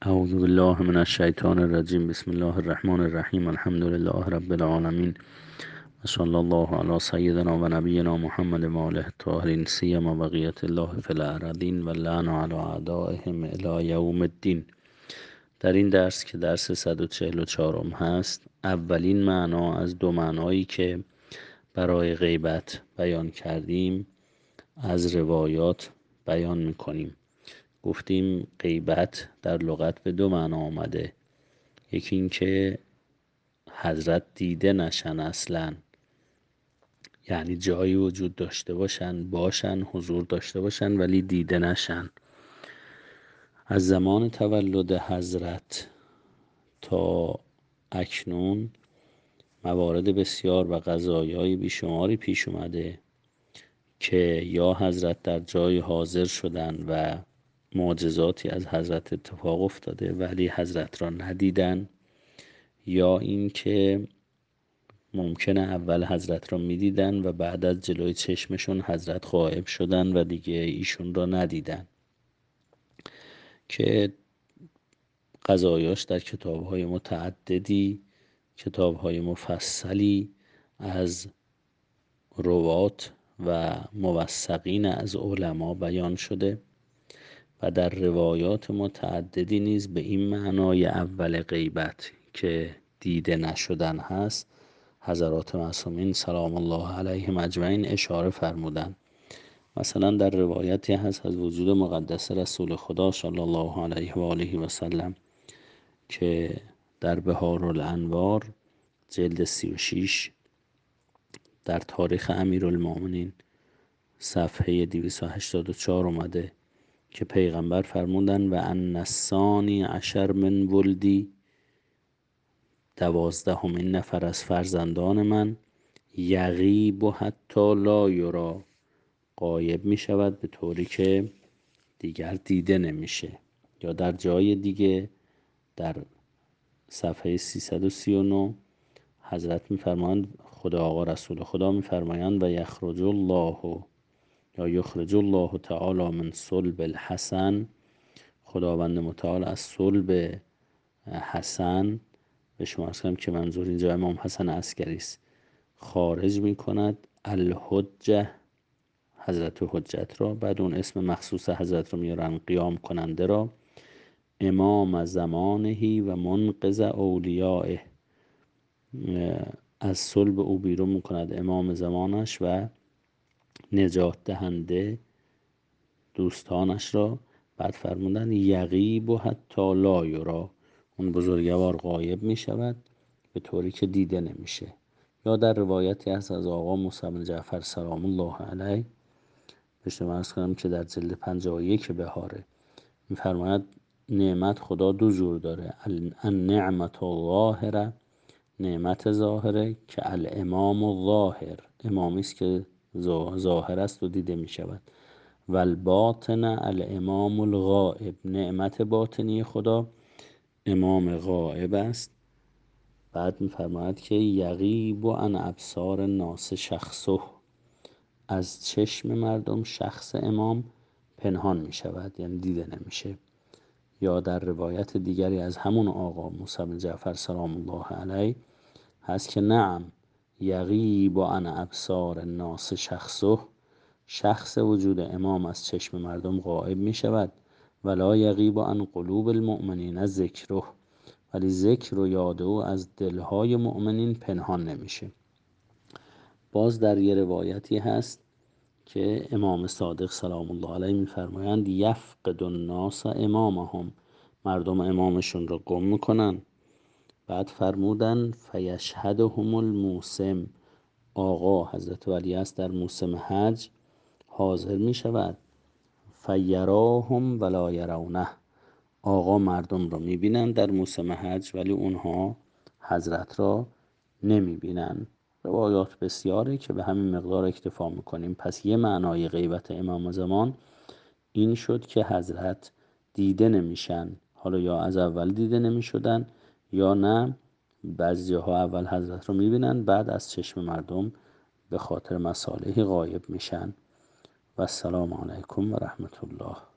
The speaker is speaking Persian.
اعوذ بالله من الشیطان الرجیم. بسم الله الرحمن الرحیم. الحمد لله رب العالمین و صلی الله علی سیدنا و نبینا محمد و آله الطاهرین سیما بقیت الله فی الارضین و لعن علی اعدائهم الی یوم الدین. در این درس که درس 144 هست، اولین معنا از دو معنایی که برای غیبت بیان کردیم از روایات بیان میکنیم. گفتیم غیبت در لغت به دو معنا آمده. یکی این که حضرت دیده نشن اصلا، یعنی جایی وجود داشته باشن حضور داشته باشن ولی دیده نشن. از زمان تولد حضرت تا اکنون موارد بسیار و قضایای بیشماری پیش اومده که یا حضرت در جای حاضر شدن و معجزاتی از حضرت اتفاق افتاده ولی حضرت را ندیدن، یا اینکه ممکنه اول حضرت را میدیدن و بعد از جلوی چشمشون حضرت غائب شدن و دیگه ایشون را ندیدن، که قضایاش در کتاب‌های متعددی، کتاب‌های مفصلی از روات و موثقین از علما بیان شده و در روایات متعددی نیز به این معنای اول غیبت که دیده نشدن هست حضرات معصومین سلام الله علیهم اجمعین اشاره فرمودند. مثلا در روایتی هست از وجود مقدس رسول خدا صلی الله علیه و آله و سلم که در بهار الانوار جلد 36 در تاریخ امیرالمومنین صفحه 284 اومده که پیغمبر فرمودن و ان الثانی عشر من ولدی، 12مین نفر از فرزندان من، یغیب و حتی لا یرا، غایب می شود به طوری که دیگر دیده نمیشه. یا در جای دیگه در صفحه 339 حضرت میفرمایند، خدا آقا رسول خدا میفرمایند و یخرج الله یا یخرج الله تعالی من صلب الحسن، خداوند متعال از صلب حسن، به شما عرض کنم که منظور اینجا امام حسن عسکری است، خارج می کند الحجه، حضرت حجت را، بعد اون اسم مخصوص حضرت رو میارن، قیام کننده را، امام زمانهی و منقذ اولیائه، از صلب او بیرون می کند امام زمانش و نجات دهنده دوستانش را. بعد فرمودن یغیب و حتی لا یرا، اون بزرگوار غایب می شود به طوری که دیده نمیشه. یا در روایتی هست از آقا موسی بن جعفر سلام الله علیه، بهش عرض کنم که در جلد 51 بهاره میفرماید نعمت خدا دو جور داره، النعمت الظاهره، نعمت ظاهره، که الامام الظاهر، امامی است که ظاهر است و دیده می شود، و الباطن الامام الغائب، نعمت باطنی خدا امام غائب است. بعد میفرماید که یغیب عن ابصار الناس شخصه، از چشم مردم شخص امام پنهان می شود، یعنی دیده نمیشه. یا در روایت دیگری از همون آقا موسی بن جعفر سلام الله علیه هست که نعم یغیب عن ابصار الناس شخصه، شخص وجود امام از چشم مردم غائب می شود، ولا یغیب عن قلوب المؤمنین ذکره، ولی ذکر و یاد او از دلهای مؤمنین پنهان نمیشه. باز در یه روایتی هست که امام صادق سلام الله علیه میفرمایند یفقد الناس امامهم، مردم امامشون رو گم میکنن. بعد فرمودن فیشهدهم الموسم، آقا حضرت ولی است در موسم حج حاضر می شود، فیراهم ولا یرونه، آقا مردم را می بینن در موسم حج ولی اونها حضرت را نمی بینن. روایات بسیاره که به همین مقدار اکتفا میکنیم. پس یه معنای غیبت امام زمان این شد که حضرت دیده نمیشن، حالا یا از اول دیده نمیشدن یا نه بعضی جاها اول حضرت رو میبینن بعد از چشم مردم به خاطر مصالحی غایب میشن. و السلام علیکم و رحمت الله.